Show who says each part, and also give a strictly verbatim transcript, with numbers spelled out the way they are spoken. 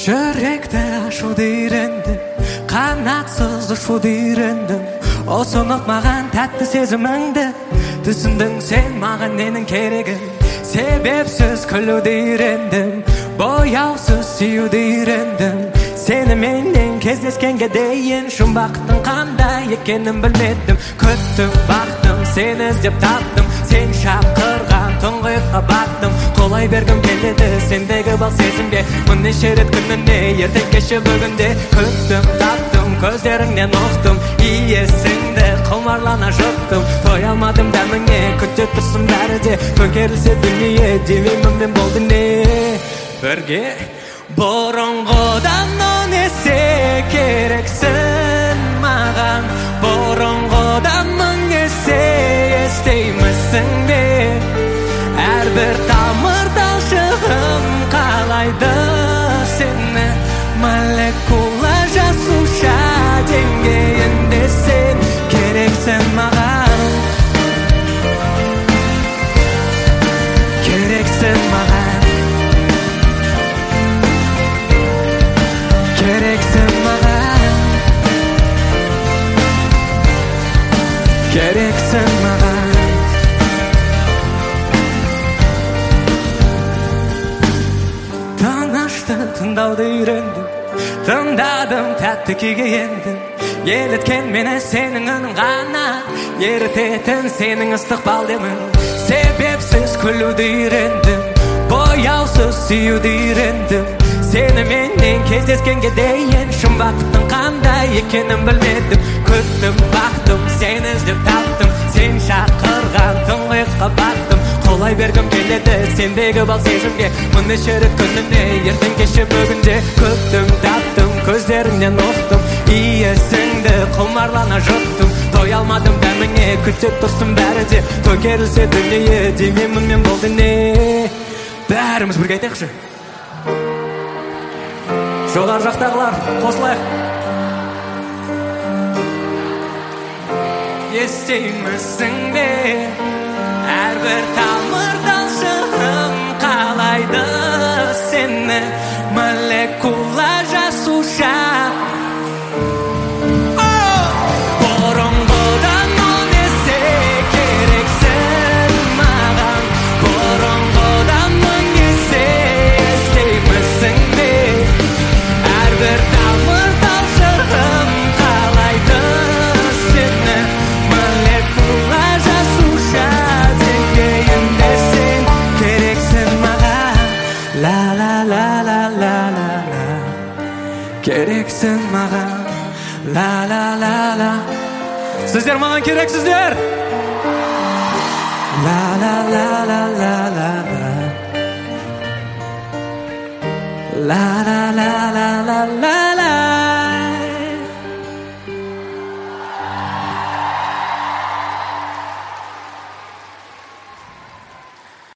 Speaker 1: Жүректі ашуды үйрендім, қанатсыз ұшуды үйрендім. Осы ұнатмаған тәтті сезіміңді түсіндің сен маған ненің керегін. Себепсіз күлуді үйрендім, бояусыз сүюді үйрендім. Сені менен кездескенге дейін жұмбақтың қандай екенін білмедім. Күттім, бақтым, сені іздеп таптым, сен шақырған тұңғиыққа баттым. Қолай бергім келеді сендегі бал сезімге, мұннеше рет күніне ертең кеше бүгінде. Күттім, таптым, көздеріңнен ұқтым, иесіңді құмарлана жұттым. Той алмадым дәміңе, күте тұрсын бәрі де көтерілсе дүние, демеймін мен болды не бірге. Бұрынғыдан он есе керексің маған, бұрынғыдан мың есе естеймісің бе? Әрбір тамыр талшығым қалайды сені, молекула жасуша деңгейінде сен керексің маған, керексің маған, керексің маған, керексің маған. Тынышты тыңдауды үйрендім, тыңдадым тәтті күйге ендім. Еліткен мені сенің үнің ғана, ерітетін сенің ыстық балдемің. Себепсіз күлуді үйрендім, бояусыз сүюді үйрендім. Сені менен кездескенге дейін жұмбақтың қандай екенін білмедім. Күттім, бақтым, сені іздеп таптым, сен шақырған тұңғиыққа баттым. Қолай бергім келеді сендегі бал сезімге, мұннеше рет күніне ертең кеше бүгінде. Күттім, таптым, көздеріңнен ұқтым, иесіңді құмарлана жұттым. Той алмадым дәміңе, күте тұрсын бәрі де көтерілсе дүние, демеймін мен болды не. Бәріміз бірге айтайықшы. Жоғар жақтағылар қосылайық. Естеймісің бе? Әрбір тамыр талшығым қалайды сені, молекула жасуша. Бұрынғыдан он есе керексің маған, бұрынғыдан мың есе естеймісің бе? Әрбір тамыр талшығым қалайды сені, молекула жасуша деңгейінде сен керексің маған. Ла ла ла ла ла ла ла, керексің маған. Ла ла ла ла, сіздер маған керексіздер. Ла ла ла ла ла ла ла, ла ла ла ла ла ла.